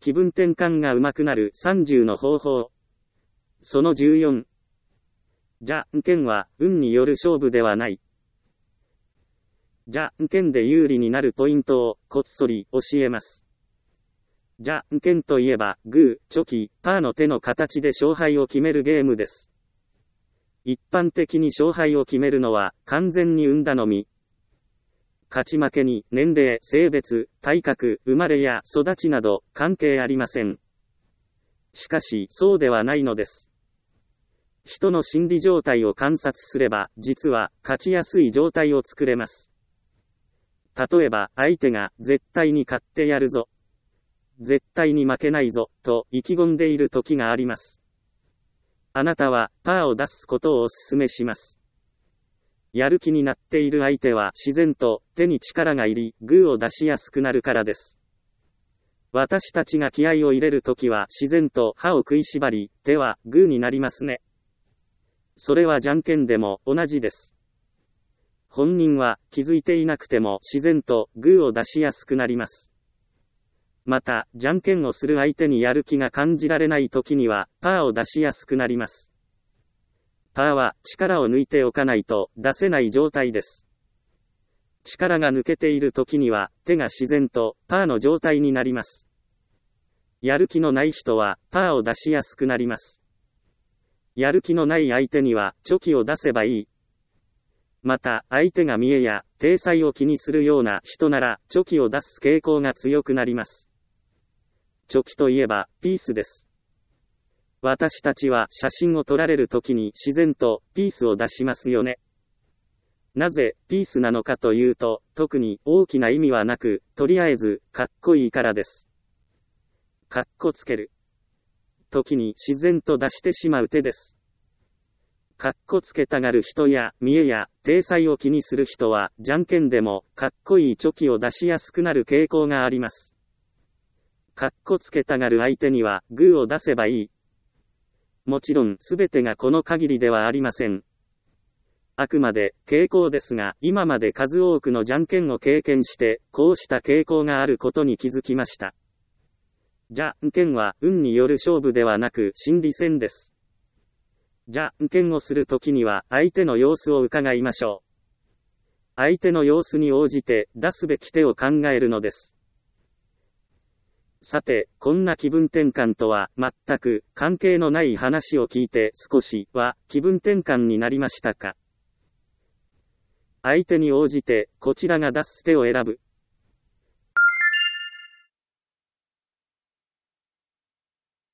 気分転換が上手くなる30の方法。その14。じゃんけんは運による勝負ではない。じゃんけんで有利になるポイントをこっそり教えます。じゃんけんといえばグー、チョキ、パーの手の形で勝敗を決めるゲームです。一般的に勝敗を決めるのは完全に運頼み。勝ち負けに年齢、性別、体格、生まれや育ちなど関係ありません。しかしそうではないのです。人の心理状態を観察すれば実は勝ちやすい状態を作れます。例えば相手が絶対に勝ってやるぞ、絶対に負けないぞと意気込んでいる時があります。あなたはパーを出すことをお勧めします。やる気になっている相手は自然と手に力が入り、グーを出しやすくなるからです。私たちが気合を入れるときは自然と歯を食いしばり、手はグーになりますね。それはじゃんけんでも同じです。本人は気づいていなくても自然とグーを出しやすくなります。また、じゃんけんをする相手にやる気が感じられないときにはパーを出しやすくなります。パーは力を抜いておかないと出せない状態です。力が抜けている時には手が自然とパーの状態になります。やる気のない人はパーを出しやすくなります。やる気のない相手にはチョキを出せばいい。また相手が見栄や体裁を気にするような人ならチョキを出す傾向が強くなります。チョキといえばピースです。私たちは写真を撮られるときに自然とピースを出しますよね。なぜピースなのかというと、特に大きな意味はなく、とりあえずかっこいいからです。かっこつける時に自然と出してしまう手です。かっこつけたがる人や見栄や体裁を気にする人はじゃんけんでもかっこいいチョキを出しやすくなる傾向があります。かっこつけたがる相手にはグーを出せばいい。もちろんすべてがこの限りではありません。あくまで傾向ですが、今まで数多くのじゃんけんを経験してこうした傾向があることに気づきました。じゃんけんは運による勝負ではなく心理戦です。じゃんけんをするときには相手の様子を伺いましょう。相手の様子に応じて出すべき手を考えるのです。さて、こんな気分転換とは全く関係のない話を聞いて少しは気分転換になりましたか？相手に応じてこちらが出す手を選ぶ。